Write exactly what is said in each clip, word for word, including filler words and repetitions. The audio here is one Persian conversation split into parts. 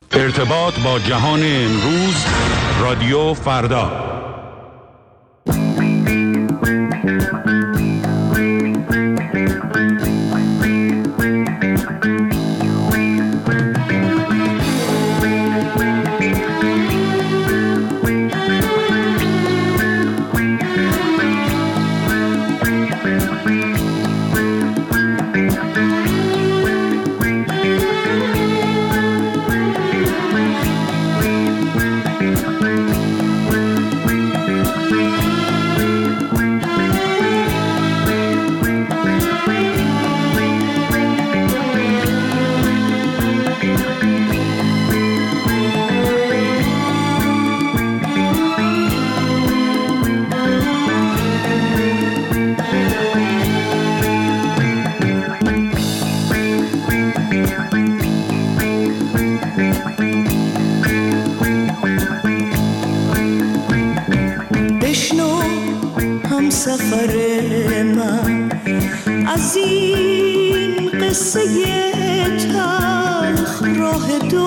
ارتباط با جهان امروز، رادیو فردا. سفر من از این قصه تلخ راه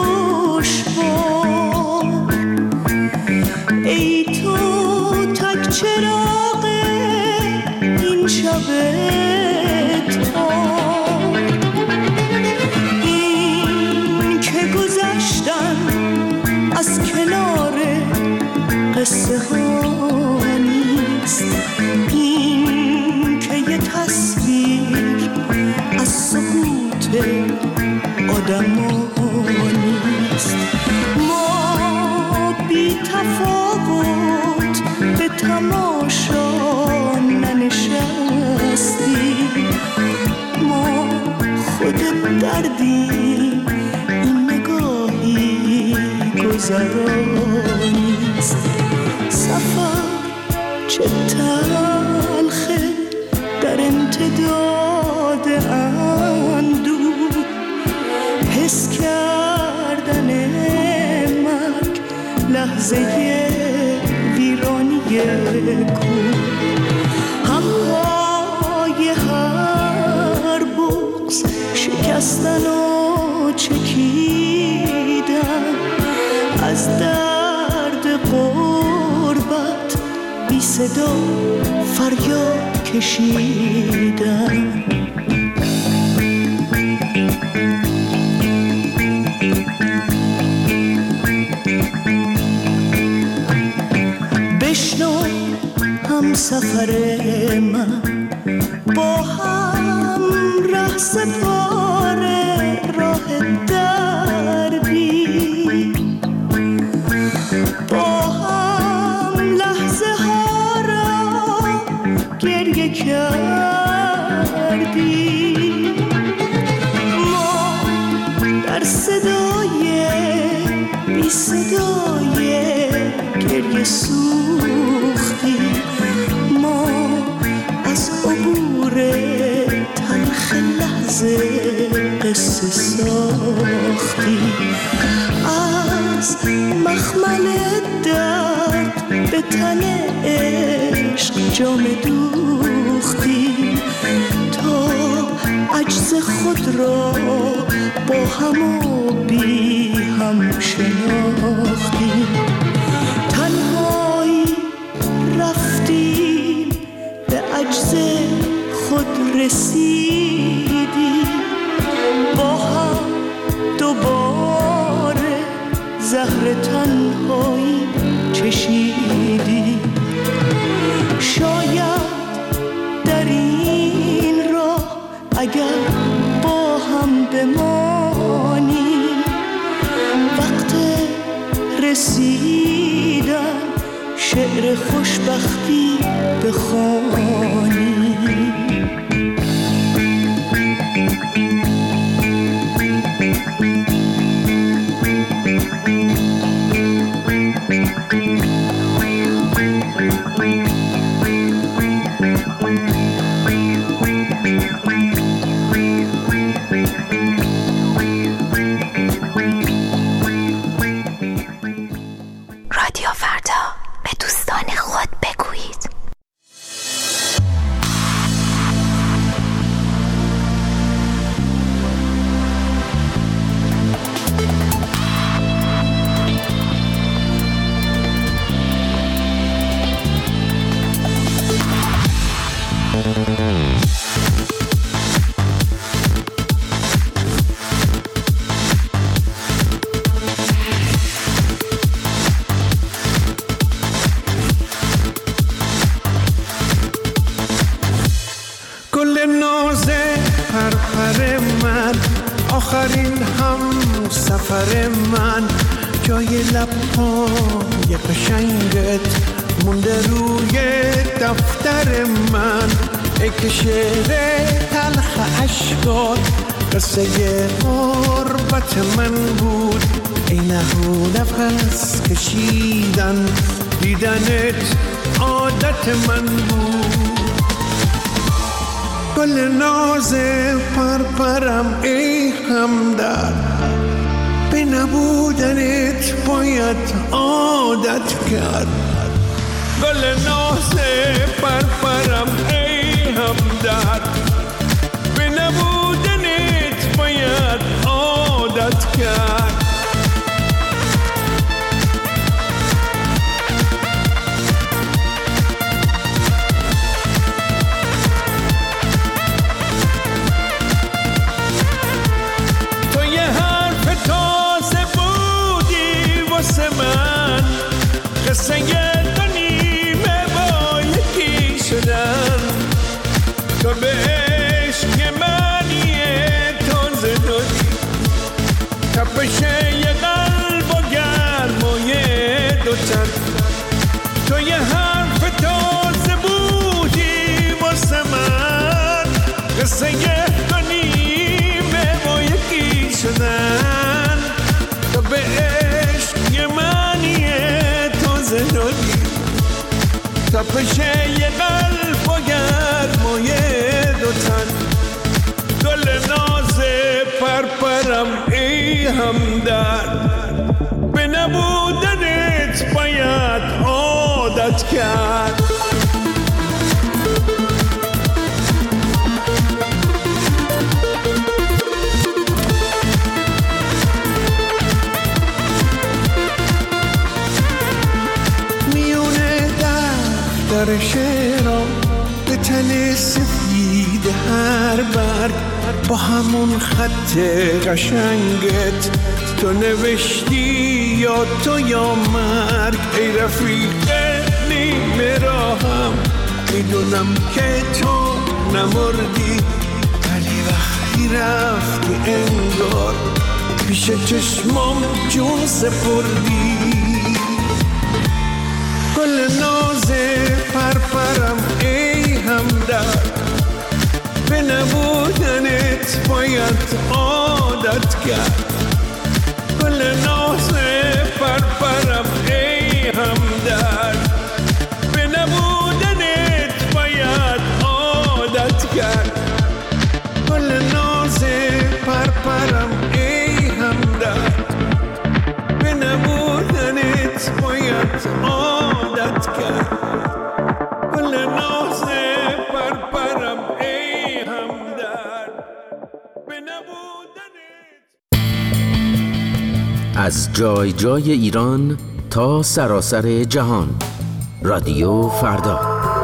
دشوار، ای تو تک چراغ این شب تار، این که گذشتن از کنار قصه ها نیست، این که یه تصویر از سکوت آدم ها نیست. ما بی تفاوت به تماشا ننشستیم، ما خود دردیم، این نگاهی گذرانیست. سفر چه تلخه در امتداد اندوه، حس کردن مرگ لحظه ویرانی کوه، همهای هر بغض شکستن و چکیدن، از درد غربت بی صدا فریاد کشیدن. بشنو هم سفر من با هم ره سپاره راه دربی، با هم لحظه ها را گریه کردی، ما در صدای بی صدای گریه سوختی، ما از عبور تلخ لحظه قصه ساختی، از مخمل درد به تن عشق جام دوختی، تا عجز خود را با هم و بی هم شناختی، تنهایی رفتیم به عجز خود رسیدی، با هم دوباره زهر تنهایی چشیدی. شاید در این راه اگر با هم بمانی، وقت رسیدن شعر خوشبختی بخوانی. رادیو فردا، به دوستان خود بگویید. سفر من جای لب‌های قشنگت مونده روی دفتر من. ای که شعر تلخ عشقات قصه غربت من بود. ای نهو نفس کشیدن دیدنت عادت من بود. گل ناز پرپرم ای همدرد، به نبودنت باید عادت کرد. گل ناز پرپرم ای همدرد، به نبودنت باید عادت کرد. قصه دو نیمه با یکی شدن، تو به عشق منی تازه دادی. تپش یه قلب و گرمای دو تن، تو یه حرف تازه بودی واسه من. قصه دو نیمه با یکی شدن، تو به عشق یه منی دادی. تپش یه قلب و گرمای دو تن، گل ناز پرپرم ای همدرد، به نبودنت باید عادت کرد. در شعرام به تل سفید هر برگ، با همون خط قشنگت تو نوشتی یا تو یا مرگ. ای رفیق نیمه راهم، میدونم که تو نمردی، ولی وقتی رفتی انگار پیش چشمام جون سپردی. گل ناز پرپرم ای همدرد، به نبودنت باید عادت کرد. گل ناز پرپرم ای همدرد، به نبودنت باید عادت کرد. گل ناز پرپرم ای همدرد، به نبودنت باید عادت کرد. گل ناز پرپرم ای همدرد، به نبودنت. از جای جای ایران تا سراسر جهان، رادیو فردا.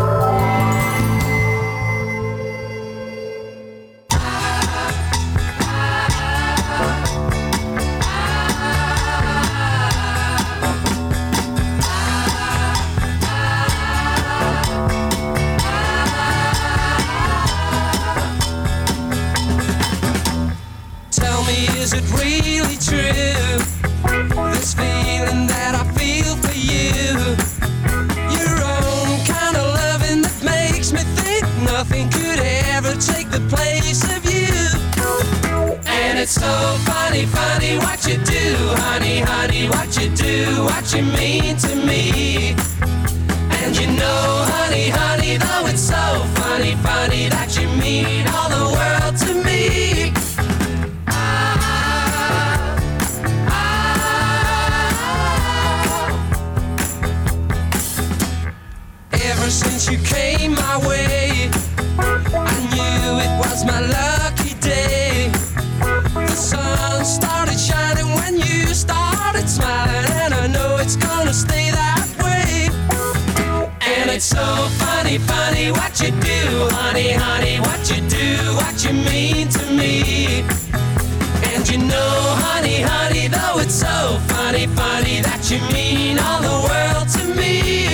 It's so funny, funny what you do, honey, honey, what you do, what you mean to me. And you know, honey, honey, though it's so funny, funny that you mean all the world to me. Ah, ah. Ever since you came my way, I knew it was my lucky day. The sun started shining when you started smiling, and I know it's gonna stay that way. And it's so funny, funny what you do, honey, honey, what you do, what you mean to me. And you know, honey, honey, though it's so funny, funny that you mean all the world to me.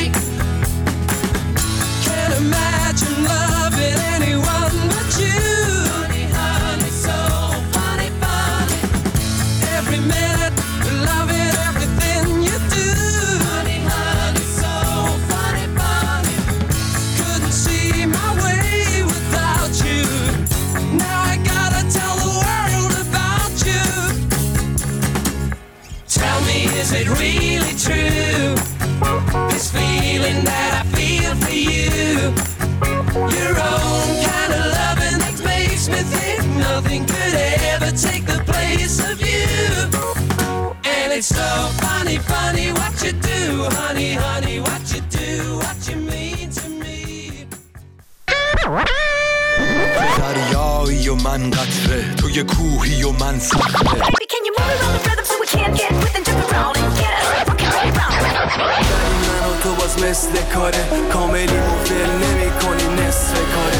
Can't imagine loving anyone but you. Every minute is it really true? This feeling that I feel for you, your own kind of loving that makes me think nothing could ever take the place of you. And it's so funny, funny what you do, honey, honey, what you do, what you mean to me. دریایی و من قطره، توی کوهی و من صخره. Baby, can you move it on the rhythm so we can't get with and jump around and get us rockin' right round. من و تو باز مثل کاره، کاملی مفل نمی کنی نصف کاره.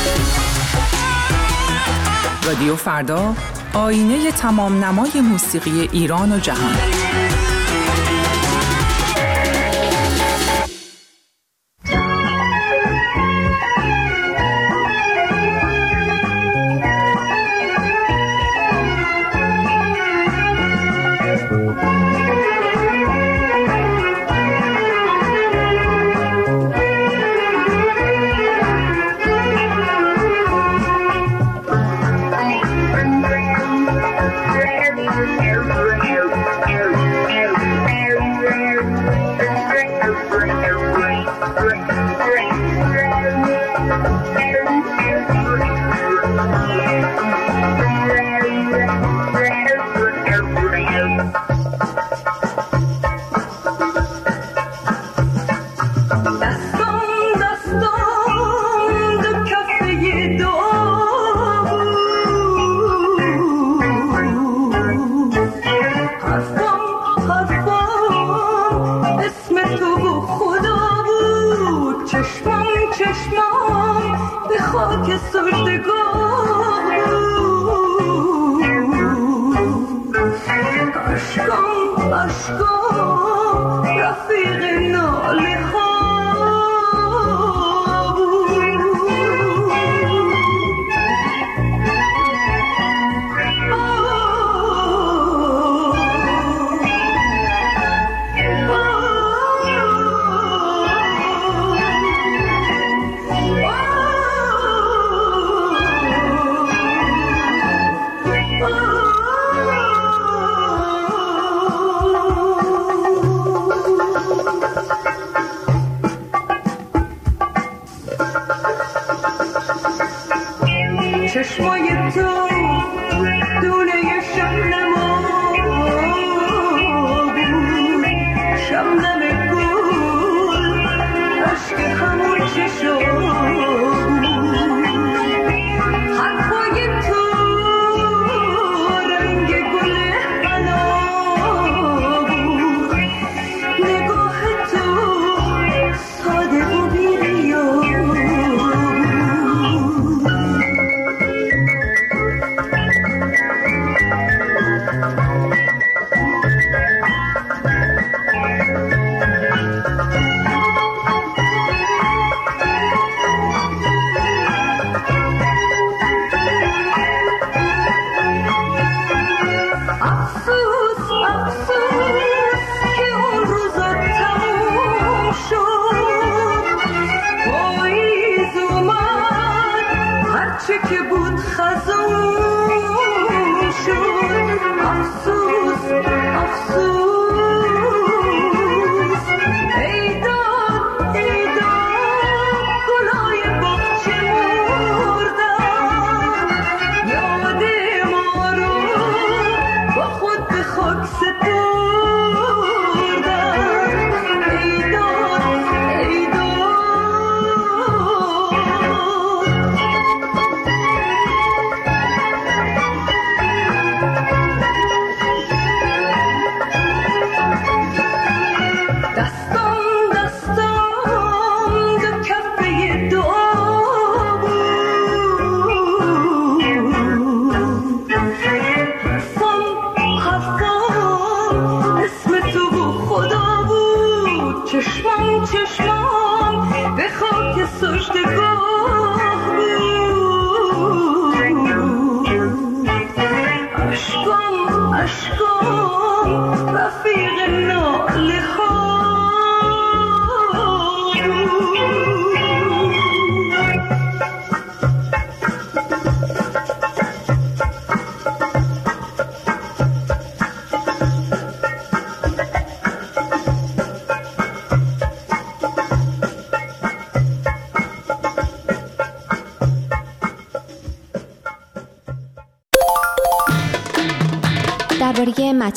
رادیو فردا، آینه تمام نمای موسیقی ایران و جهان.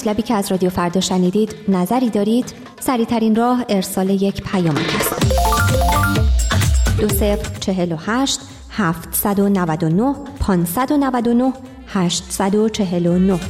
مطلبی که از رادیو فردا شنیدید نظری دارید؟ سریع‌ترین راه ارسال یک پیام است. دو صفر چهل و هشت هفتصد و نود و نه پانصد و نود و نه هشتصد و چهل و نه.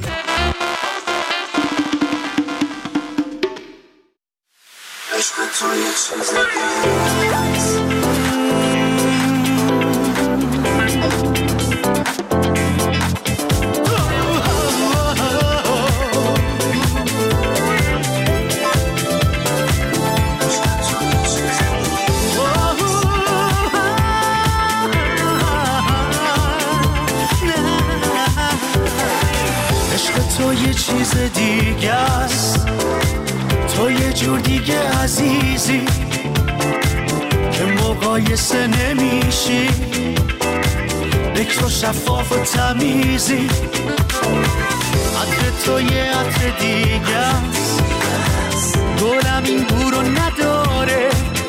تو یه چیز دیگه است، تو یه جور دیگه عزیزی که مقایسه نمیشی، بکر و شفاف و تمیزی. عطر تو یه عطر دیگه است، گلم این بورو نداره،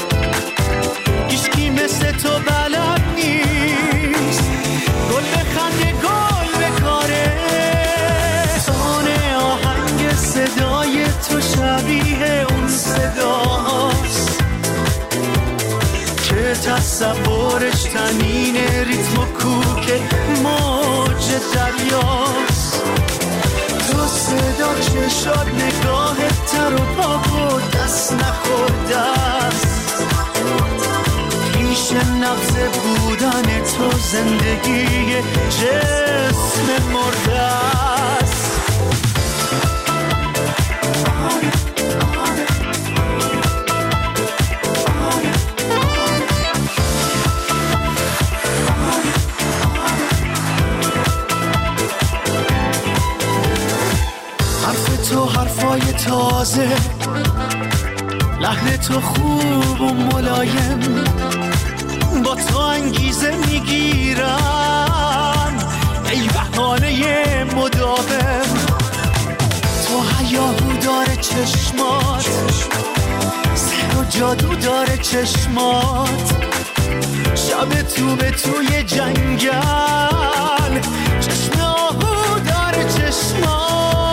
هیچکی مثل تو بلد نیست، گل بخنده گل بکاره. صدای تو شبیه اون صداست که تصورش تنین ریتم و کوک موج دریاست. تو صدا چشات نگاه تر و پاک و دست نخورده است، پیش نبض بودن تو زندگی جسم مرده است. تو حرفای تازه، لحن تو خوب و ملایم، با تو انگیزه میگیرن ای بهانه مداوم. تو هیاهو داره چشمات، سحر و جادو داره چشمات، شب تو به توی جنگل، چشم آهو داره چشمات.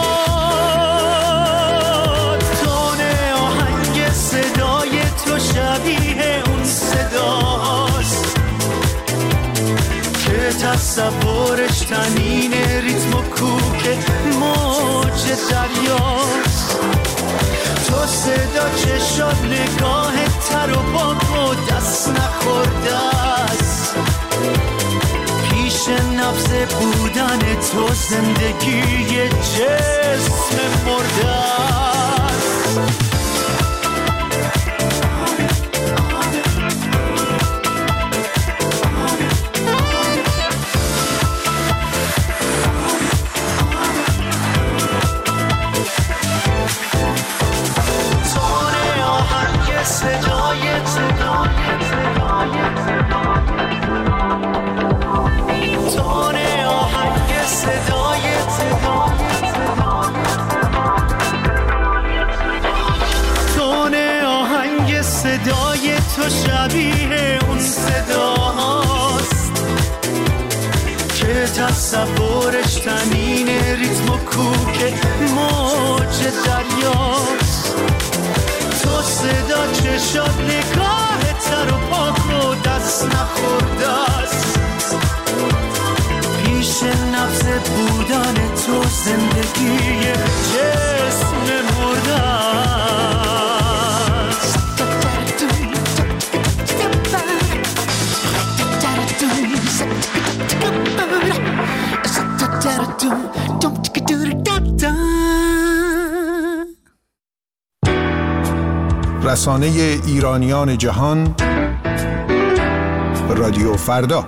شبیه اون صداست که تصورش تنین ریتم و کوک موج دریاست. تو صدا چشات نگاه تر و پاک و دست نخورده است، پیش نبض بودن تو زندگی جسم مرده است. صدای تو شبیه اون صداست که تصورش تنین ریتم و کوک موج دریاست. تو صدا چشات نگاه تر و پاک و دست نخورده است، پیش نبض بودن تو زندگی جسم مرده است. رسانه ایرانیان جهان، رادیو فردا.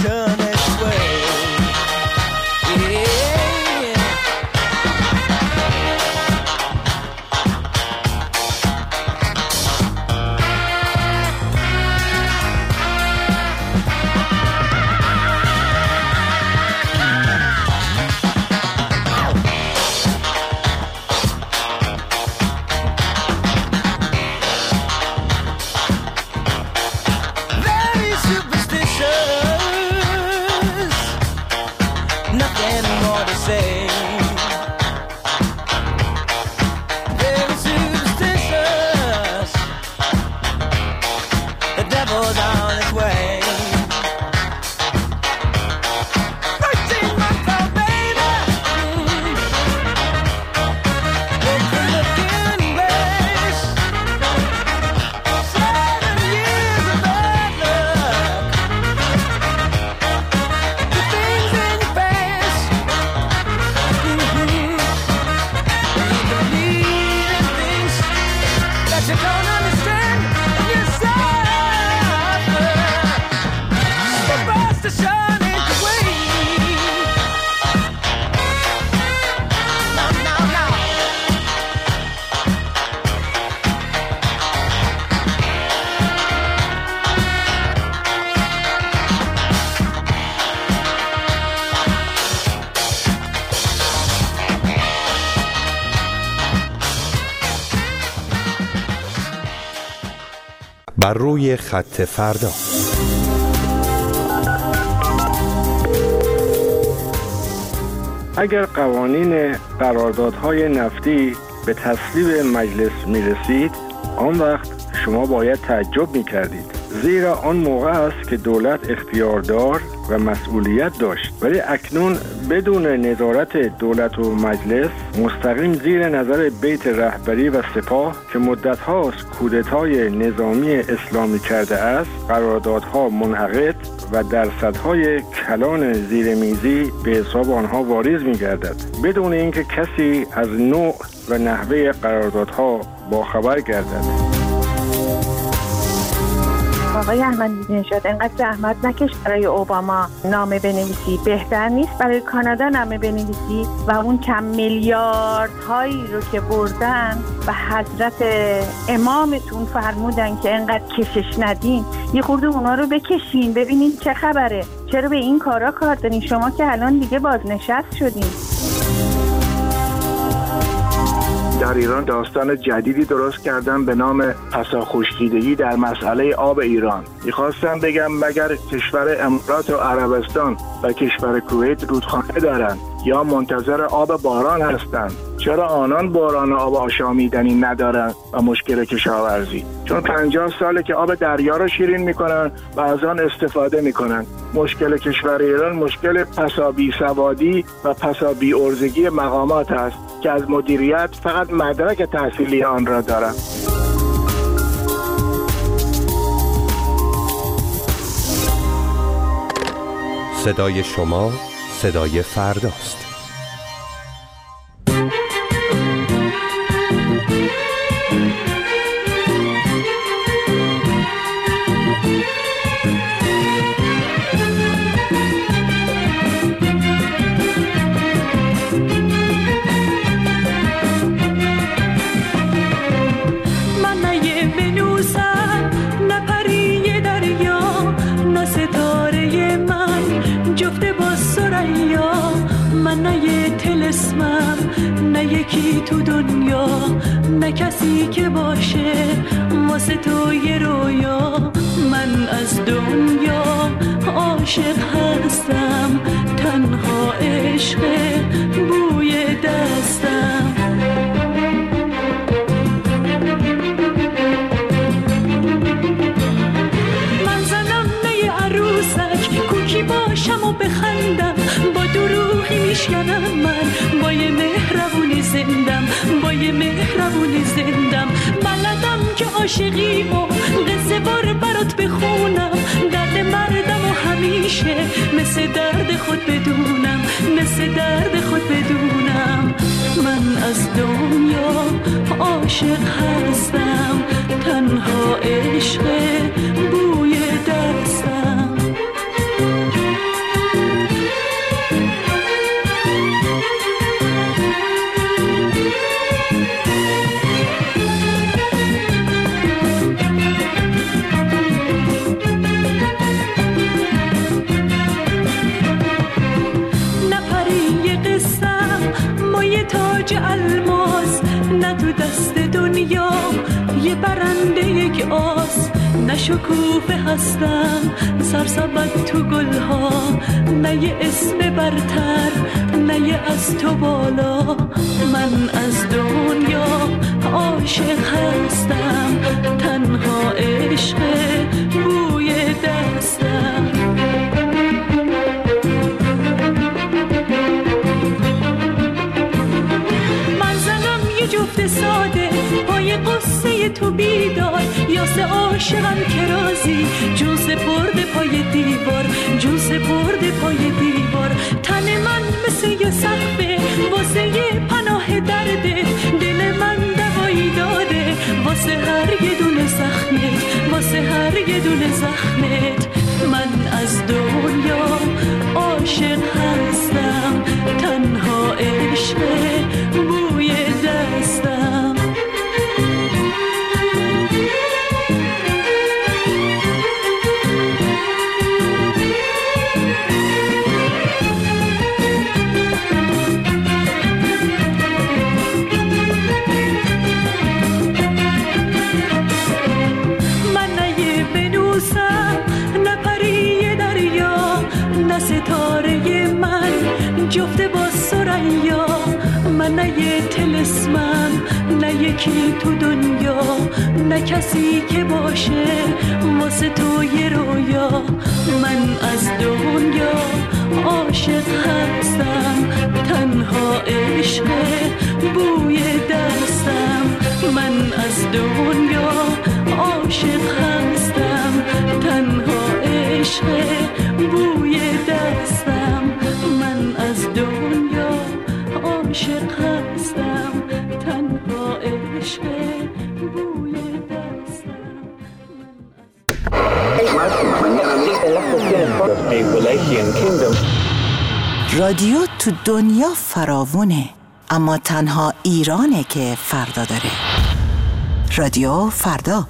turn its way. Yeah. بر روی خط فردا. اگر قوانین قراردادهای نفتی به تصویب مجلس می رسید، آن وقت شما باید تعجب می کردید، زیرا آن موقع است که دولت اختیاردار و مسئولیت داشت. ولی اکنون بدون نظارت دولت و مجلس، مستقیم زیر نظر بیت رهبری و سپاه که مدت هاست کودتای نظامی اسلامی کرده است، قراردادها منعقد و درصدهای کلان زیرمیزی به حساب آنها واریز می‌گردد، بدون اینکه کسی از نوع و نحوه قراردادها باخبر گردد. آقای احمدی نژاد، اینقدر زحمت نکش برای اوباما نامه بنویسی. بهتر نیست برای کانادا نامه بنویسی و اون کم میلیارد هایی رو که بردن و حضرت امامتون فرمودن که اینقدر کشش ندین، یه خورده اونا رو بکشین ببینین چه خبره. چرا به این کارا کار دارین؟ شما که الان دیگه بازنشست شدین. در ایران داستان جدیدی درست کردن به نام پساخشکیدگی در مسئله آب ایران. میخواستم بگم مگر کشور امارات و عربستان و کشور کویت رودخانه دارن یا منتظر آب باران هستند؟ چرا آنان باران آب آشامیدنی ندارن و مشکل کشاورزی؟ چون پنجاه ساله که آب دریا رو شیرین میکنن و از آن استفاده میکنن. مشکل کشور ایران مشکل پسا بی سوادی و پسا بی ارزگی مقامات است که از مدیریت فقط مدرک تحصیلی آن را دارند. صدای شما صدای فرداست. نه یکی تو دنیا، نه کسی که باشه واسه تو یه رویا. من از دنیا عاشق هستم، تنها عشق بوی دستم. من زنم نه عروسک، کوکی باشم و بخندم، با دروغی میشکنم من، با یه مهربونی زندم، با یه مهربونی زندم. بلدم که عاشقیمو قصه بار برات بخونم، درد مردم و همیشه مثل درد خود بدونم، مثل درد خود بدونم. من از دنیا عاشق هستم، تنها عشق بوی دستم. شکوفه هستم سرسبد تو گلها، نه یه اسم برتر نه یه از تو بالا. من از دنیا عاشق هستم، تنها عشق بوی دستم. من زنم یه جفت ساده پای قصه تو بیدار، یاسه عاشقم که رازی جون سپرده پای دیوار، جون سپرده پای دیوار. تن من مثل یه سقفه واسه یه پناه درده، دل من دوایی داده واسه هر یه دونه زخمت، واسه هر یه دونه زخمت. من از دنیا عاشق هستم، تنها عشق بوی دستم. ستاره من جفته با سریا، من نه یه تلسمم نه یکی تو دنیا، نه کسی که باشه واسه تو یه رویا. من از دنیا عاشق هستم، تنها عشق بوی دستم. من از دنیا عاشق هستم، تنها عشق بوی دستم. من از دنیا عاشق هستم، تنها عشق بوی دستم. رادیو تو دنیا فراوونه، اما تنها ایرانه که فردا داره. رادیو فردا.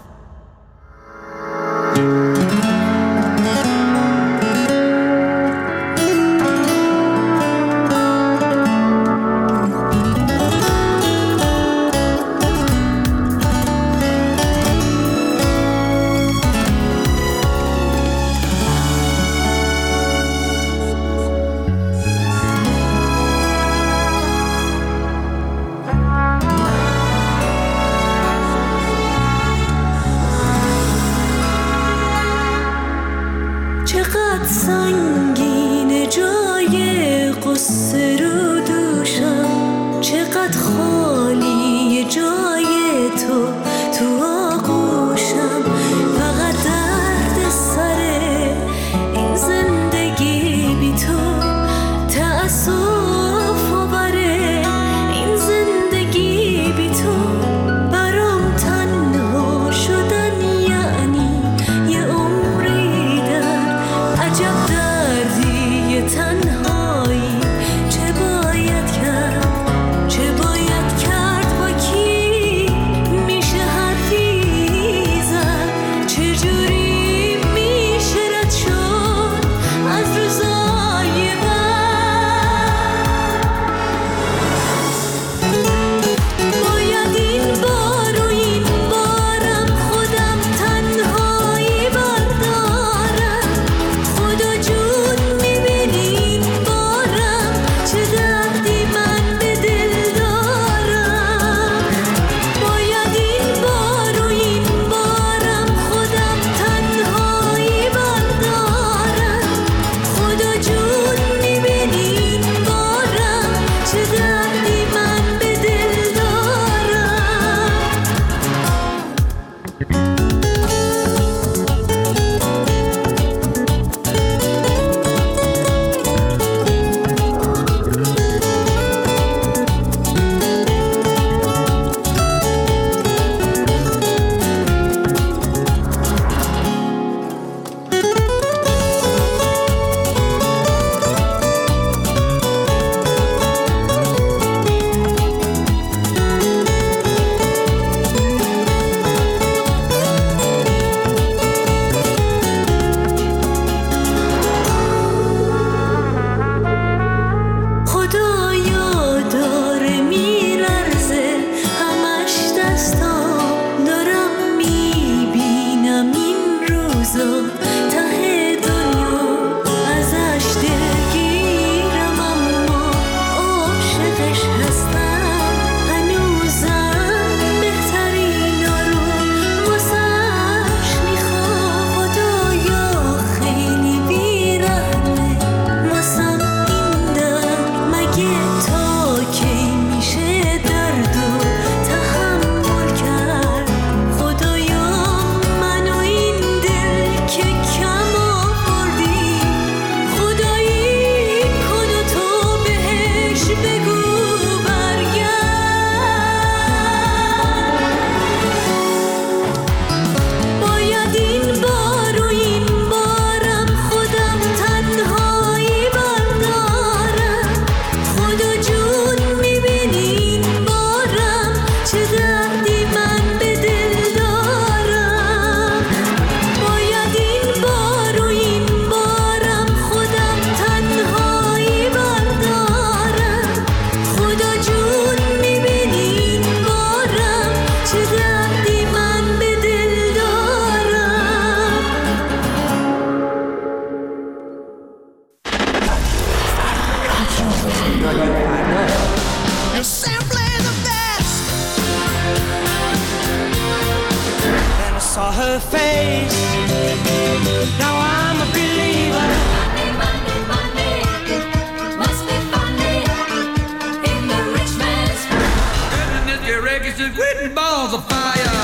her face. Now I'm a believer. Monday, Monday, Monday, must be funny in the rich man's And this reggae is written balls of fire.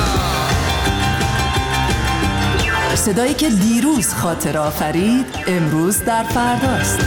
صدایی که دیروز خاطر آفرید امروز در فرداست.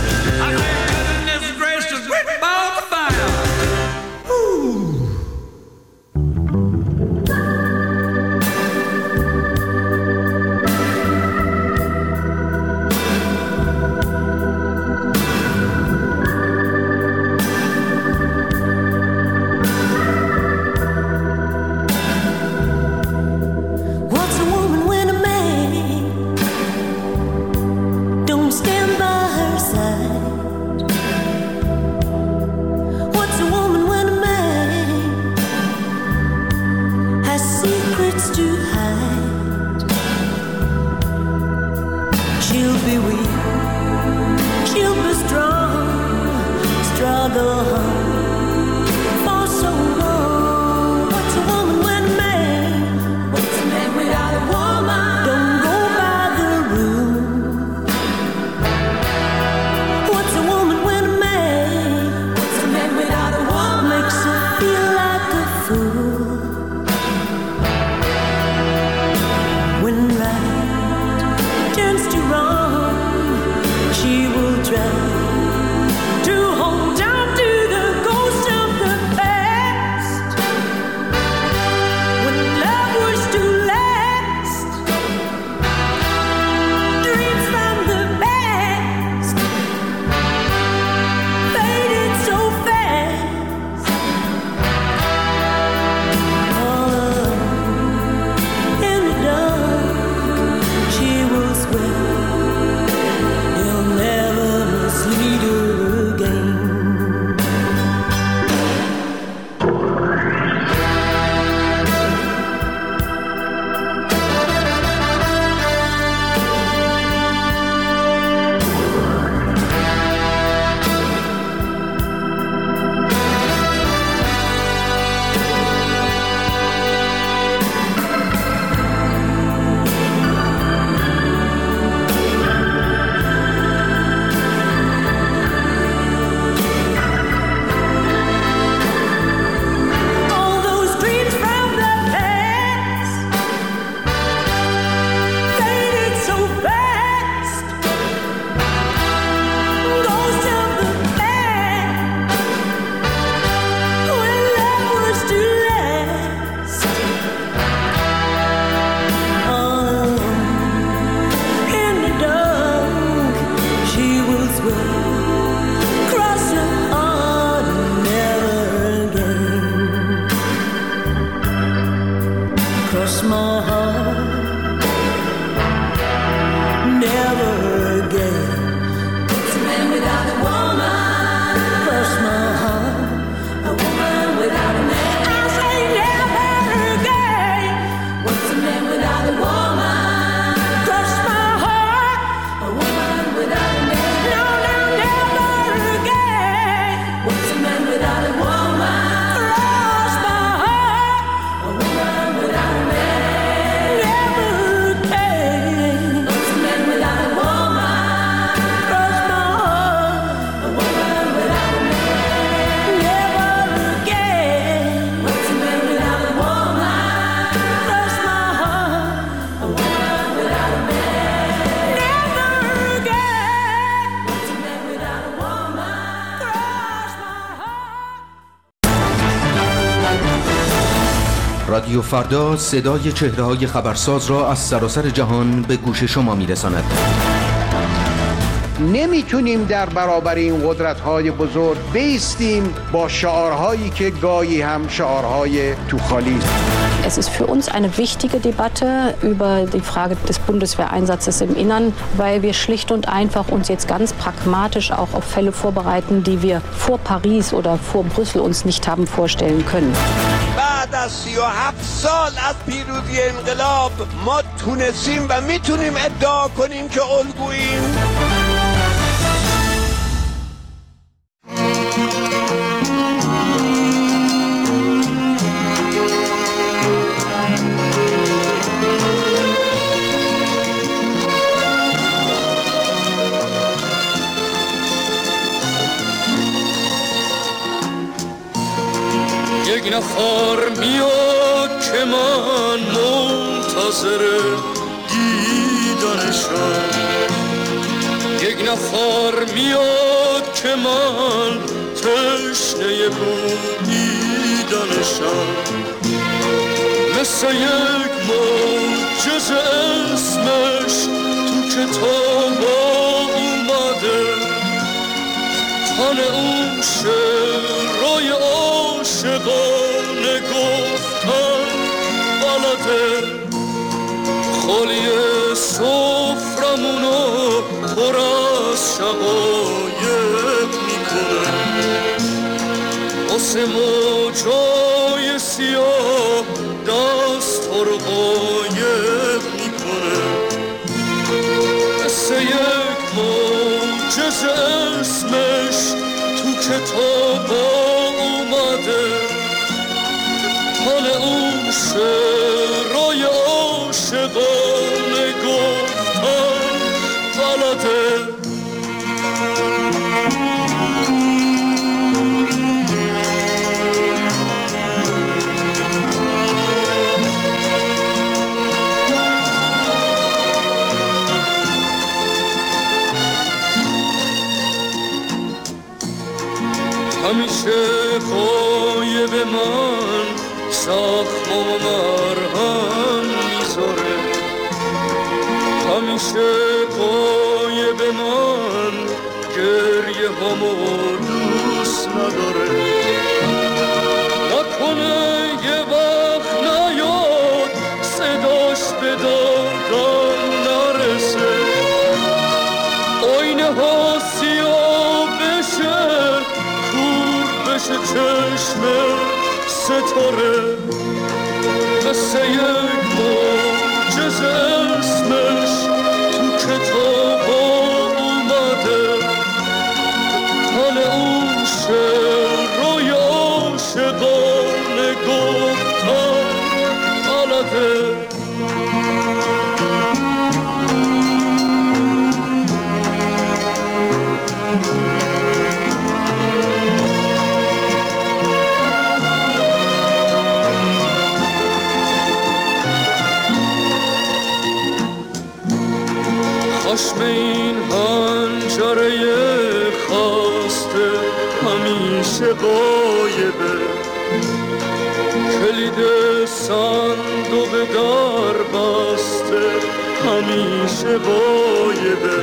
رادیو فردا صدای چهره‌های خبرساز را از سراسر جهان به گوش شما می‌رساند. نمیتونیم در برابر این قدرت‌های بزرگ بایستیم با شعارهایی که گاهی هم شعارهای توخالی است. Es ist für uns eine wichtige Debatte über die Frage des Bundeswehreinsatzes im Innern, weil wir schlicht und einfach uns jetzt ganz pragmatisch auch auf Fälle vorbereiten, die wir vor Paris oder vor Brüssel uns nicht haben vorstellen können. بعد از سی و هفت سال از پیروزی انقلاب ما تونستیم و میتونیم ادعا کنیم که الگوییم. یک نفر میاد که من منتظر دیدنشم، یک نفر میاد که من تشنه بودیدنشم، مثل یک معجزه اسمش تو کتاب اومده، تن اون شعرهای عاشقانه گفتن بلده، خالی سفرمونو پر از شقایق میکنه، واسه موجای سیاه دست ها رو قایق میکنه، مثل یک معجزه اسمش تو کتاب اومده، حال اون شعرهای عاشقانه گفتن بلده. همیشه قایب من زخم و مرهم میذاره، همیشه قایب من گریه همو دوست نداره، نکنه یه وقت نیاد صداش به دادم نرسه، آینه ها سیاه بشه بشه چشم ستاره، مثل یک معجزه اسمش تو کتاب اومده، حال اون شعرهای عاشقانه گفتن بلده. خشم این حنجره خواسته همیشه غایبه، کلید صندوق در بسته همیشه غایبه،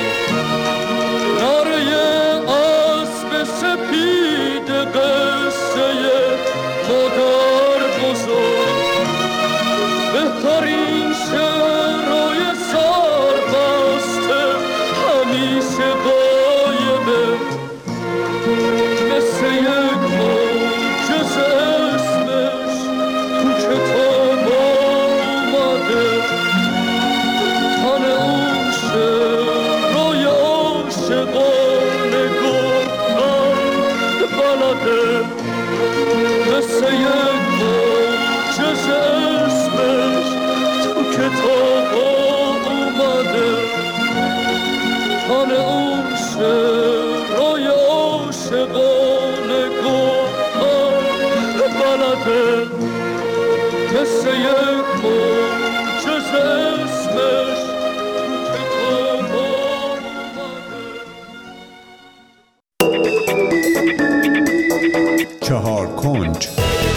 نره اسب سپید قصه مادر بزرگ، بهترین شعرهای همیشه غایبه، مثل یک معجزه اسمش تو کتاب اومده، تن اون شعرهای عاشقانه گفتن بلده، مثل یک معجزه اسمش تو کتاب اومده، حال اون شعرهای عاشقانه گفتن بلده، مثل یک معجزه اسمش تو کتاب اومده. چهار کنج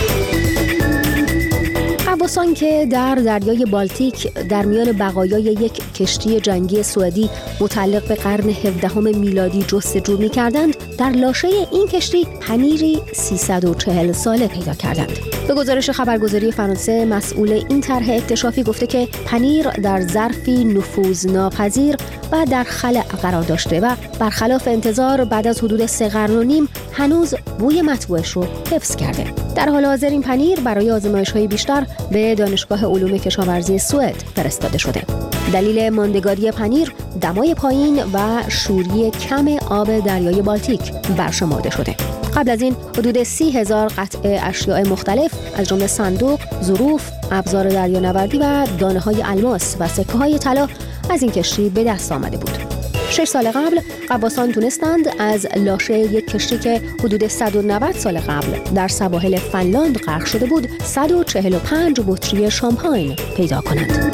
غواصان که در دریای بالتیک در میان بقایای یک کشتی جنگی سوئدی متعلق به قرن هفدهم میلادی جستجو می‌کردند، در لاشه این کشتی پنیری سیصد و چهل ساله پیدا کردند. به گزارش خبرگزاری فرانسه، مسئول این طرح اکتشافی گفته که پنیر در ظرفی نفوذناپذیر و در خلأ قرار داشته و برخلاف انتظار بعد از حدود سه قرن و نیم هنوز بوی مطبوعش رو حفظ کرده. در حال حاضر این پنیر برای آزمایش‌های بیشتر به دانشگاه علوم کشاورزی سوئد فرستاده شده. دلیل ماندگاری پنیر دمای پایین و شوری کم آب دریای بالتیک برشمرده شده. قبل از این حدود سی هزار قطعه اشیاء مختلف از جمله صندوق، ظروف، ابزار دریانوردی و دانه‌های الماس و سکه‌های طلا از این کشتی به دست آمده بود. شش سال قبل غواصان تونستند از لاشه یک کشتی که حدود صد و نود سال قبل در سواحل فنلاند غرق شده بود صد و چهل و پنج بطری شامپاین پیدا کنند.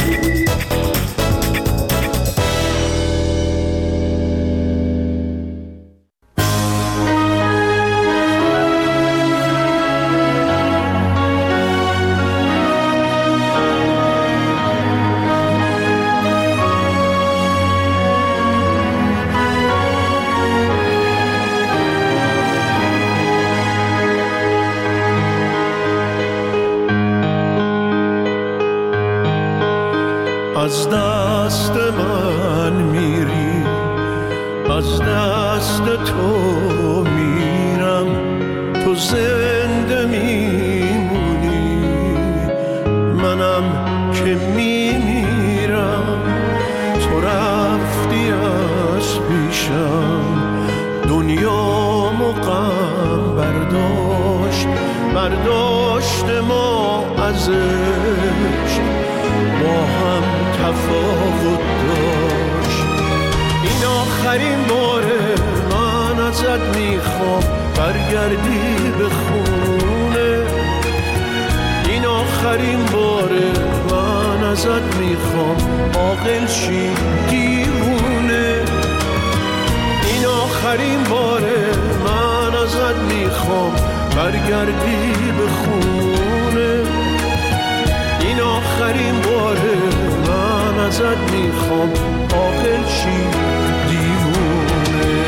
از دست من میری، از دست تو میرم، تو زنده میمونی، منم که میمیرم. تو رفتی از پیشم، دنیامو غم برداشت، برداشت ما ازش، با هم تفاوت داشت. این آخرین باره من ازت میخوام برگردی به خونه. این آخرین باره من ازت میخوام عاقل شی دیوونه. این آخرین باره من ازت میخوام برگردی به خونه. این آخرین باره من ازت میخوام عاقل شی دیوونه.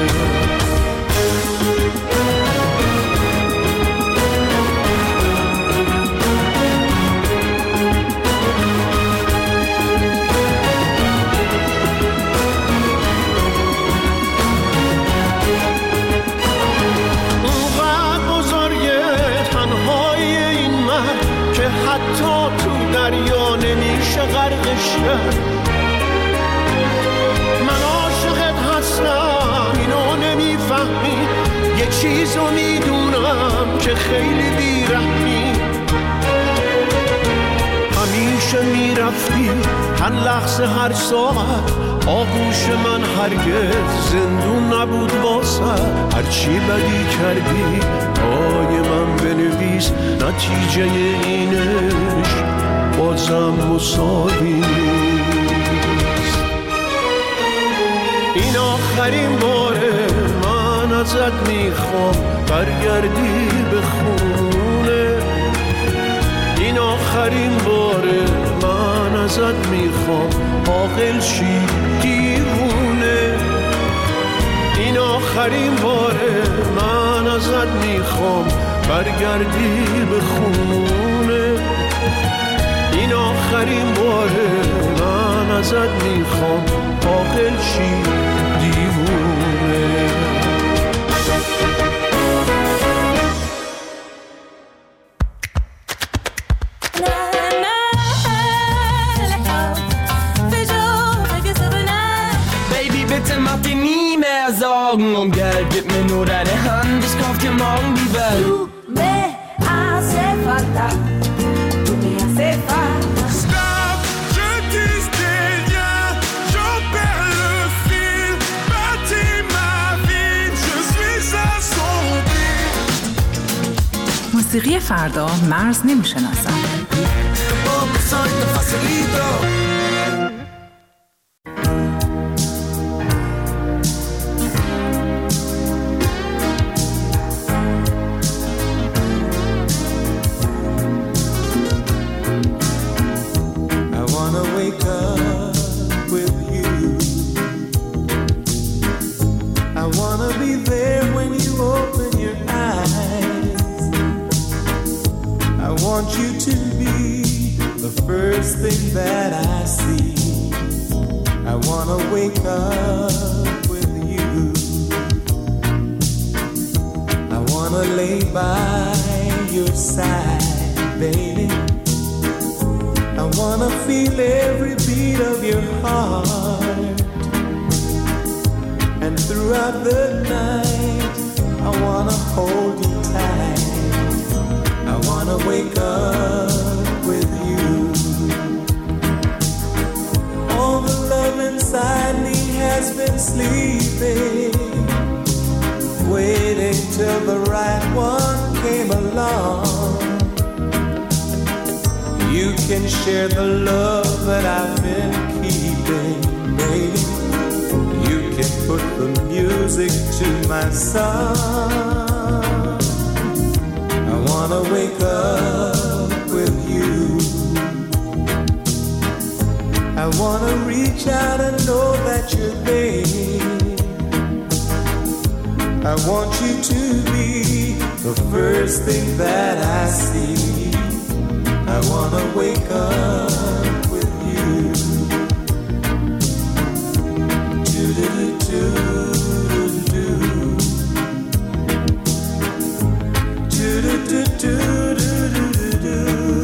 اونقدر بزرگه تنهای این من که حتی تو دریا نمیشه غرقش کرد. من عاشقت هستم اینو نمیفهمی، یه چیزو میدونم که خیلی بیرحمی. همیشه میرفتی هر لحظه هر ساعت، آغوش من هرگز زندون نبود واسه. هرچی بدی کردی پای من بنویس، نتیجه اینش بازم مساوی نیست. این آخرین باره من ازت میخوام برگردی به خونه. این آخرین باره من ازت میخوام عاقل شی دیوونه. این آخرین باره من ازت میخوام برگردی به خونه. این آخرین باره من ازت میخوام عاقل شی دیوونه. Sorgen um Geld, gib mir nur deine Hand, ich kauf dir morgen die Welt. Du me hace falta, tu me hace falta. Stop, je dis des liens, j'en perds le fil. Bâtis ma vie, je suis assombri. موسیقی فردا مرز نمیشناسد. Been sleeping, waiting till the right one came along. You can share the love that I've been keeping, baby. You can put the music to my song. I wanna wake up with you. I wanna reach out and know that you're there. I want you to be the first thing that I see. I wanna wake up with you. Do-do-do-do-do-do. Do-do-do-do-do-do-do.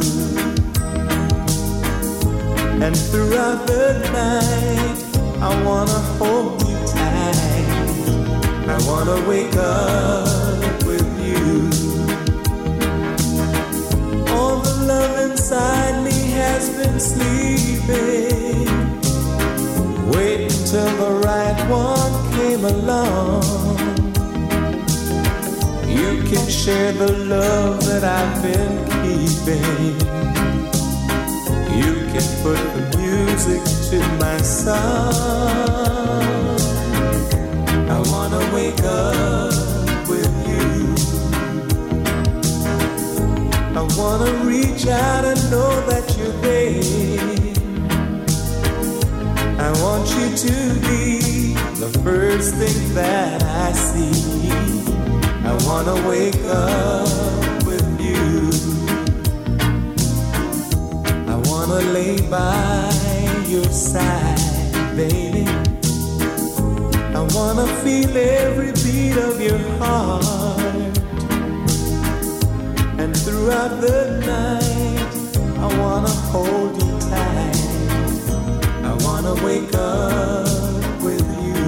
And throughout the night, I wanna hold you tight. I wanna wake up with you. All the love inside me has been sleeping, waiting till the right one came along. You can share the love that I've been keeping. You can put the music to my song. I wanna wake up with you. I wanna reach out and know that you're there. I want you to be the first thing that I see. I wanna wake up with you. I wanna lay by your side, baby. I wanna feel every beat of your heart. And throughout the night, I wanna hold you tight. I wanna wake up with you.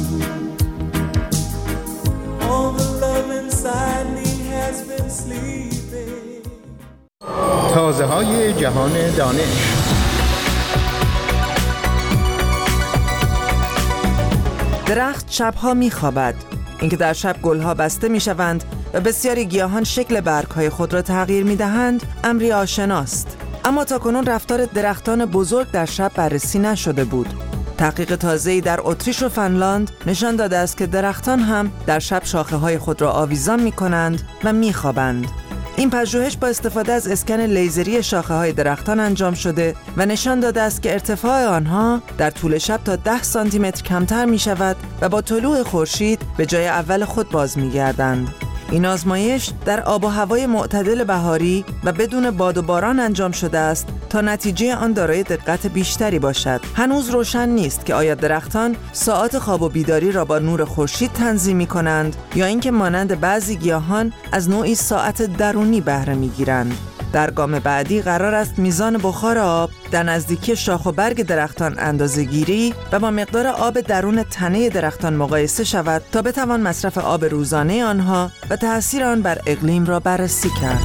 All the love inside me has been sleeping. تازه های جهان دانش. درخت شبها می‌خوابد. اینکه در شب گلها بسته می‌شوند و بسیاری گیاهان شکل برگ‌های خود را تغییر می‌دهند، امری آشناست. اما تاکنون رفتار درختان بزرگ در شب بررسی نشده بود. تحقیق تازه‌ای در اتریش و فنلاند نشان داده است که درختان هم در شب شاخه‌های خود را آویزان می‌کنند و می‌خوابند. این پژوهش با استفاده از اسکن لیزری شاخه‌های درختان انجام شده و نشان داده است که ارتفاع آنها در طول شب تا ده سانتی متر کمتر می‌شود و با طلوع خورشید به جای اول خود باز می‌گردند. این آزمایش در آب و هوای معتدل بهاری و بدون باد و باران انجام شده است تا نتیجه آن دارای دقت بیشتری باشد. هنوز روشن نیست که آیا درختان ساعات خواب و بیداری را با نور خورشید تنظیم می‌کنند یا اینکه مانند بعضی گیاهان از نوعی ساعت درونی بهره می‌گیرند. در گام بعدی قرار است میزان بخار آب در نزدیکی شاخ و برگ درختان اندازه‌گیری و با مقدار آب درون تنه درختان مقایسه شود تا بتوان مصرف آب روزانه آنها و تأثیر آن بر اقلیم را بررسی کرد.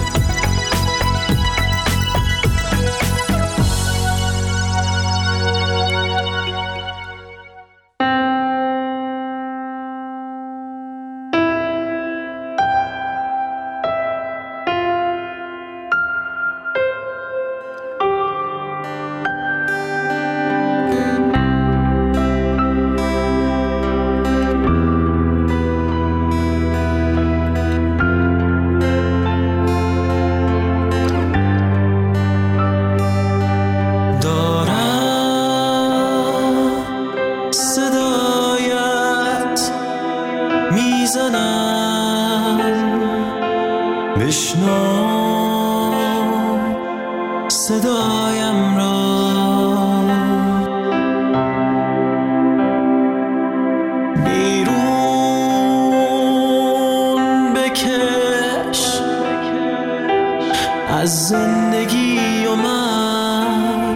صدایم را بیرون بکش از زندگی و من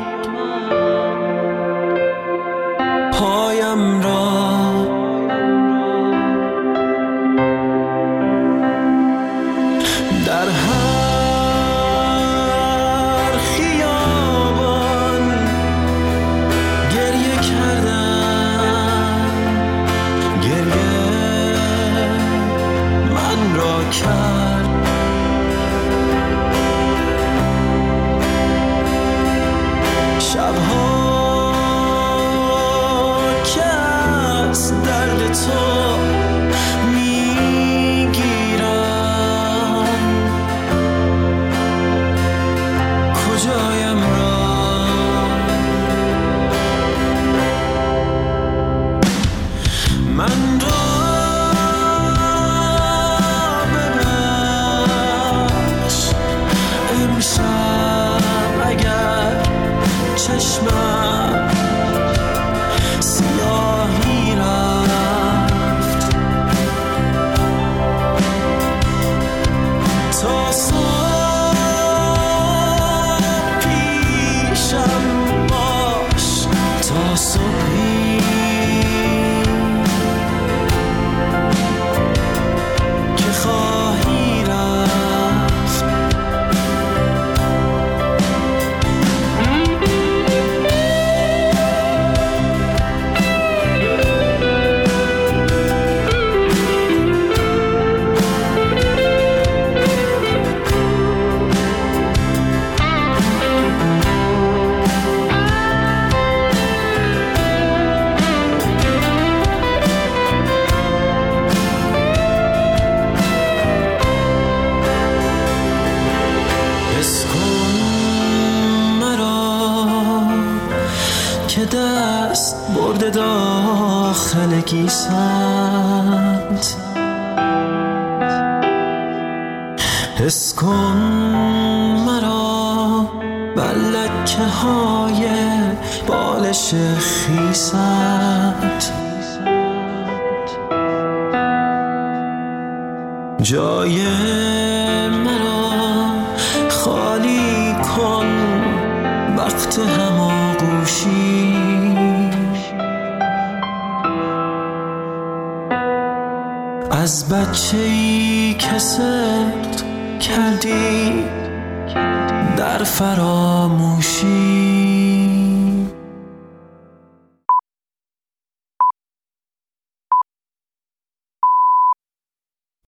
پایم را در هر خیابان گریه کردم کرد. شبها که از درد تو میگیرم، کجایم را من را ببخش. امشب اگر چشمم سیاهی رفت، تا صبح پیشم باش، تا صبحی که خواهی رفت. حس کن مرا که دست برده داخل گیسند. حس کن مرا بر لکه های بالش خیسند. جای مرا خالی کن وقت هماغوشی. از بچه‌ای که صدق کردی در فراموشی.